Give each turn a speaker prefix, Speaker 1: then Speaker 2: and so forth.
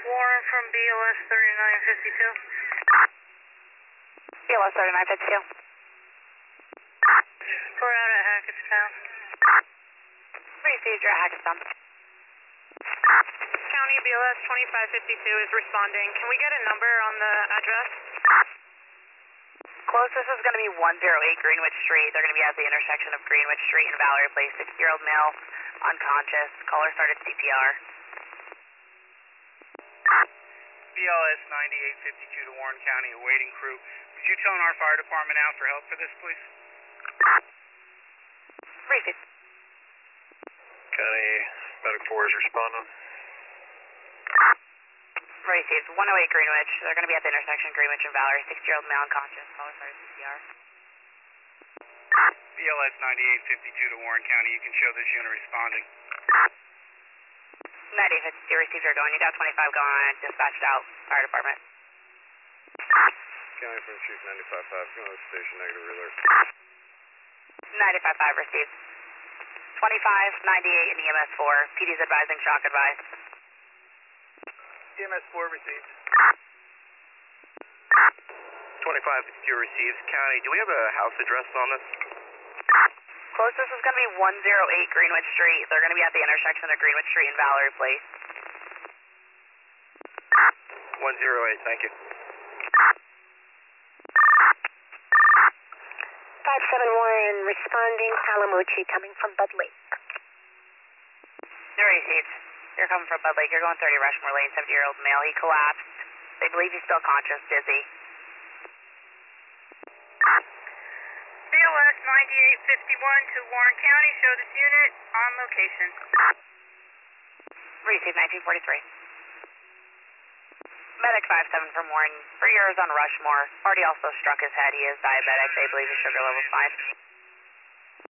Speaker 1: Warren from BLS 3952.
Speaker 2: BLS 3952.
Speaker 1: We're out at Hackettstown.
Speaker 2: Received, you're at Hackettstown.
Speaker 1: County BLS 2552 is responding. Can we get a number on the address?
Speaker 2: Closest is going to be 108 Greenwich Street. They're going to be at the intersection of Greenwich Street and Valerie Place. 60-year-old male, unconscious. Caller started CPR.
Speaker 3: BLS 9852 to Warren County, awaiting crew. Would you tone our fire department out for help for this, please?
Speaker 2: Received.
Speaker 4: County Medic 4 is responding.
Speaker 2: Received. 108 Greenwich. They're going to be at the intersection Greenwich and Valerie. 60-year-old male, unconscious. Caller started CPR.
Speaker 3: BLS 9852 to Warren County, you can show this unit responding.
Speaker 2: 9852 received, you're going. You got 25 going. Dispatched out. Fire department.
Speaker 4: County from Chief 95.5, going to the station, negative alert.
Speaker 2: 95.5 received. 25, 98, and EMS 4. PD's advising shock advice.
Speaker 3: EMS 4 received.
Speaker 4: 2552 receives. County, do we have a house address on this?
Speaker 2: Closest is going to be 108 Greenwich Street. They're going to be at the intersection of Greenwich Street and Valerie Place.
Speaker 4: 108, thank you.
Speaker 5: 57 Warren responding. Palamucci coming from Bud Lake.
Speaker 2: You're received. You're coming from Bud Lake. You're going 30 Rushmore Lane, 70-year-old male. He collapsed. They believe he's still conscious, dizzy.
Speaker 1: BLS 9851 to Warren County. Show this unit on location.
Speaker 2: Received 1943. Medic 57 from Warren. 3 years on Rushmore. Party also struck his head. He is diabetic. They believe his sugar level's 5.